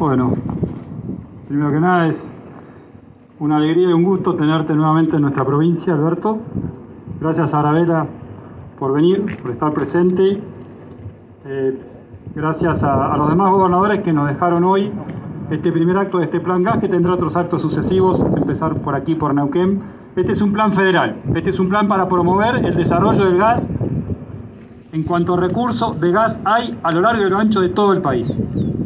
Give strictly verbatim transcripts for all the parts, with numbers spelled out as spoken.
Bueno, primero que nada es una alegría y un gusto tenerte nuevamente en nuestra provincia, Alberto. Gracias a Arabela por venir, por estar presente. Eh, gracias a, a los demás gobernadores que nos dejaron hoy este primer acto de este plan gas, que tendrá otros actos sucesivos, empezar por aquí, por Neuquén. Este es un plan federal, este es un plan para promover el desarrollo del gas en cuanto a recursos de gas hay a lo largo y a lo ancho de todo el país.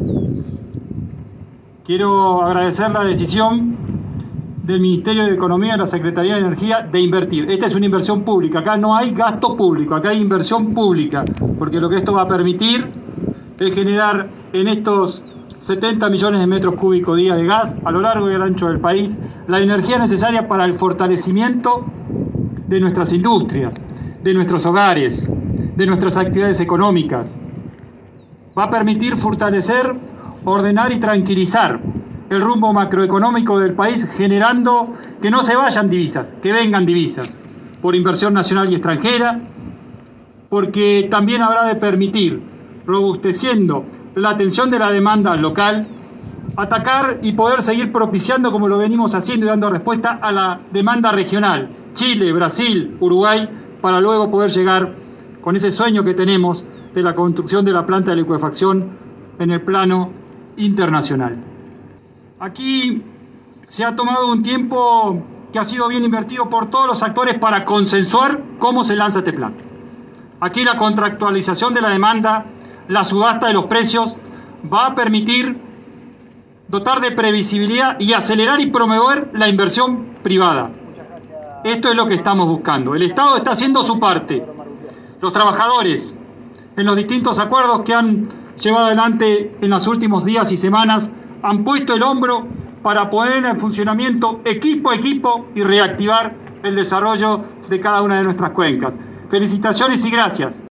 Quiero agradecer la decisión del Ministerio de Economía y la Secretaría de Energía de invertir. Esta es una inversión pública, acá no hay gasto público, acá hay inversión pública, porque lo que esto va a permitir es generar en estos setenta millones de metros cúbicos día de gas a lo largo y al ancho del país la energía necesaria para el fortalecimiento de nuestras industrias, de nuestros hogares, de nuestras actividades económicas. Va a permitir fortalecer, ordenar y tranquilizar el rumbo macroeconómico del país, generando que no se vayan divisas, que vengan divisas por inversión nacional y extranjera, porque también habrá de permitir, robusteciendo la atención de la demanda local, atacar y poder seguir propiciando, como lo venimos haciendo y dando respuesta a la demanda regional, Chile, Brasil, Uruguay, para luego poder llegar con ese sueño que tenemos de la construcción de la planta de licuefacción en el plano internacional. Aquí se ha tomado un tiempo que ha sido bien invertido por todos los actores para consensuar cómo se lanza este plan. Aquí la contractualización de la demanda, la subasta de los precios, va a permitir dotar de previsibilidad y acelerar y promover la inversión privada. Esto es lo que estamos buscando. El Estado está haciendo su parte. Los trabajadores, en los distintos acuerdos que han llevado adelante en los últimos días y semanas, han puesto el hombro para poner en funcionamiento equipo a equipo y reactivar el desarrollo de cada una de nuestras cuencas. Felicitaciones y gracias.